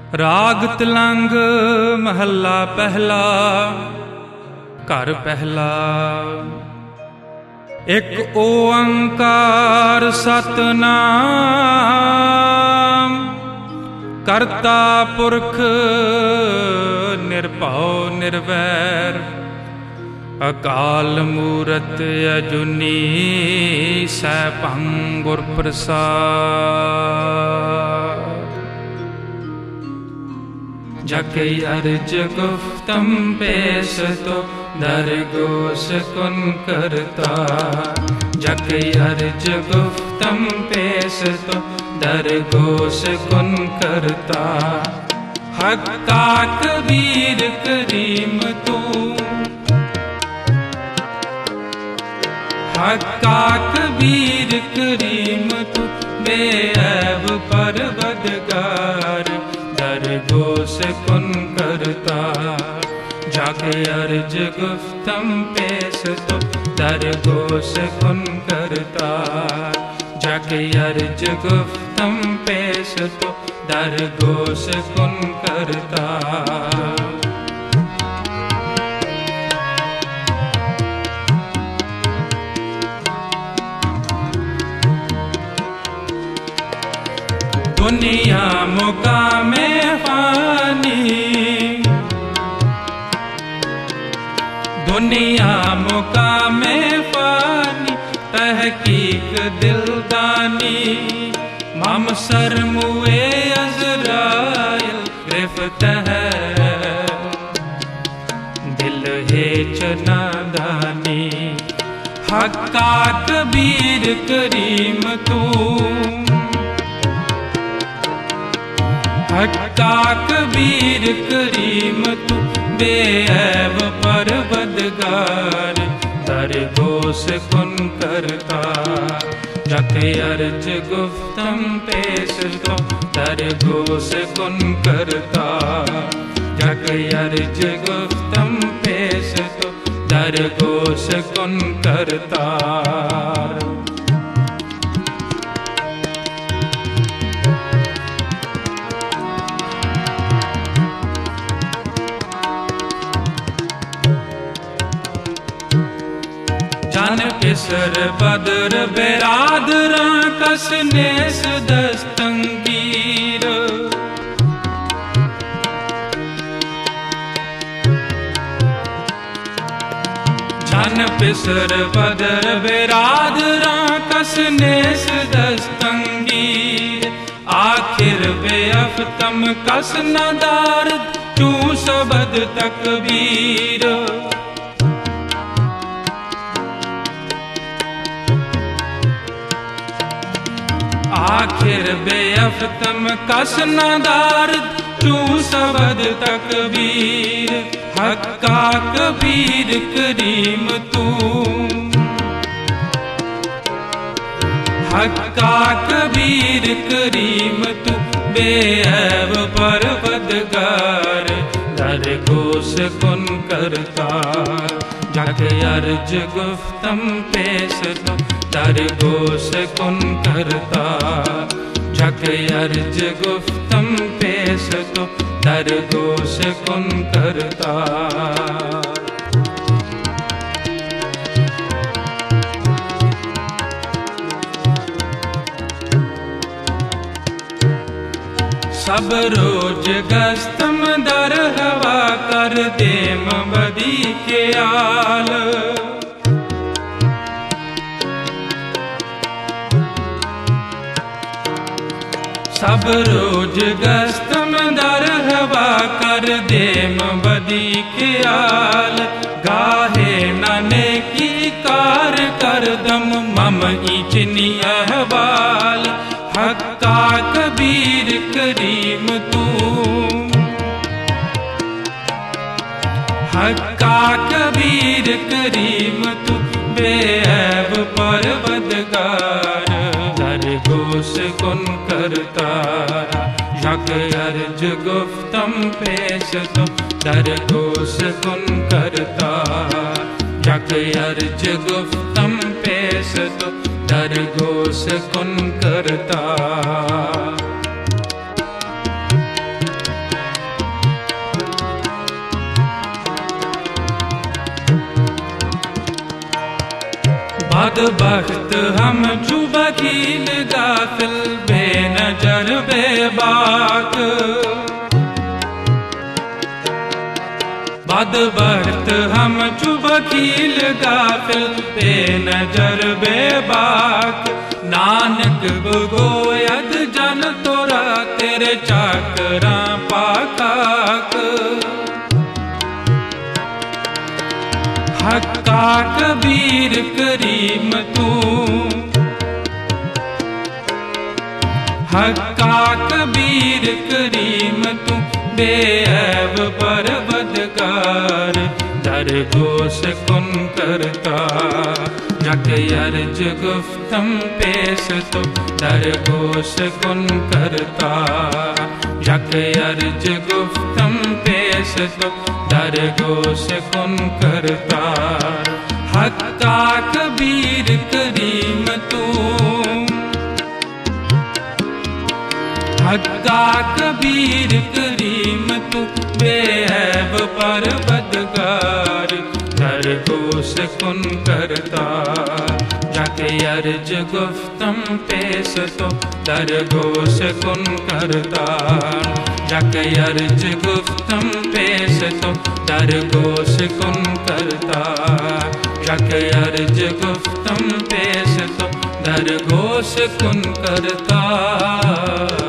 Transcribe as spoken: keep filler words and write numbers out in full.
राग तिलंग महला पहला। घर पहला। एक ओंकार सतनाम, करता पुरख निर्भव निर्वैर, अकाल मूरत अजुनी सैभं गुर प्रसाद। जग अर्ज गुफ्तम पेशतो दरगोश कुन करता। जग अर्ज गुफ्तम पेशतो दरगोश कुन करता। हक्का कबीर करीम तू, हक्का कबीर करीम तू, बेऐब परवदगार, दरगोश कुन करता। जग अर्ज गुफ्तम पेशतो दरगोश कुन करता। जग अर्ज गुफ्तम पेशतो दरगोश कुन करता। दुनिया मुकामे फानी, दुनिया मुकामे फानी, तहकीक दिलदानी। मम सरमुए अज़राइल गिरफ्त है, दिल है चनादानी। हक्का कबीर करीम तू, हक्का कबीर करीम तू, बेऐब परवदगार, दरगोश कुन करता। जग अर्ज गुफ्तम पेशतो दरगोश कुन करता। जग अर्ज गुफ्तम पेशतो दरगोश कुन करता। जन किसर बदर बेरादरा कसनेस दस्तंगीर। जन पिसर बदर बेरादरा कसनेस दस्तंगीर। आखिर बेअफ्तम कस नदार चू सबद तकबीर। आखिर बेअफ्तम कस नदार चू सबद तकबीर। हक्का कबीर करीम तू, हक्का कबीर करीम तू, बेऐब परवदगार, दरगोश कुन करता। जग अर्ज गुफ्तम पेशतो दरगोश कुन करता। जग अर्ज गुफ्तम पेशतो दरगोश कुन करता। सब रोज गस्तम दर हवा कर देम बदी के आल। सब रोज गस्तम दर हवा कर देम बदी के आल। गाहे नाने की कार कर दम मम ईचनी अहवाल। हक्का कबीर करीम तू, हक्का कबीर करीम तू, बेऐब परवदगार, दरगोश कुन करता। जग अर्ज गुफ्तम पेशतो दरगोश कुन करता। जग अर्ज गुफ्तम पेशतो दरगोश कुन करता। बदबख्त हम जो वकील गाफिल बेनजर बेबाक, बदबख्त हम जो वकील गाफिल बेनजर बेबाक। नानक बगोयद जन तोरा तेरे चाकरा पाकाक। हक्का कबीर करीम तू, हक्का कबीर करीम तू बेऐब परवदगार। दरगोश कुन करता जग अर्ज गुफ्तम पेश तो, दरगोश कुन करता जग अर्ज गुफ्तम पेश तो, दरगोश कुन करता। हक्का कबीर करीम तू, हक्का कबीर करीम तू बेऐब परवदगार। दरगोश कुन करता जाके अर्ज गुफ्तम पेश तो, दरगोश कुन करता जाके अर्ज गुफ्तम पेश तो, दरगोश कुन करता जाके अर्ज गुफ्तम पेश तो, दरगोश कुन करता।